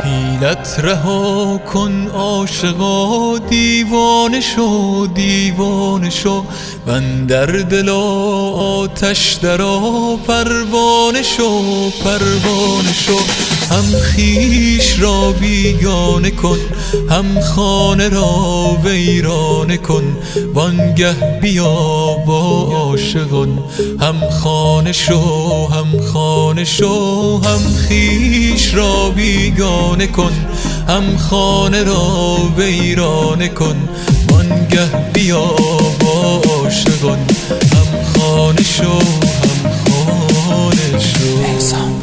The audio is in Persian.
حیلت رها کن عاشقا، دیوانه شو دیوانه شو، من در دل آتش درآ، پروانه شو پروانه شو. هم خویش را بیگانه کن، هم خانه را ویرانه کن، وانگه بیا با عاشقان، هم خانه شو هم خانه شو. هم خویش را بیگانه کن، هم خانه را ویرانه کن، وانگه بیا با عاشقان، هم خانه شو هم خانه شو.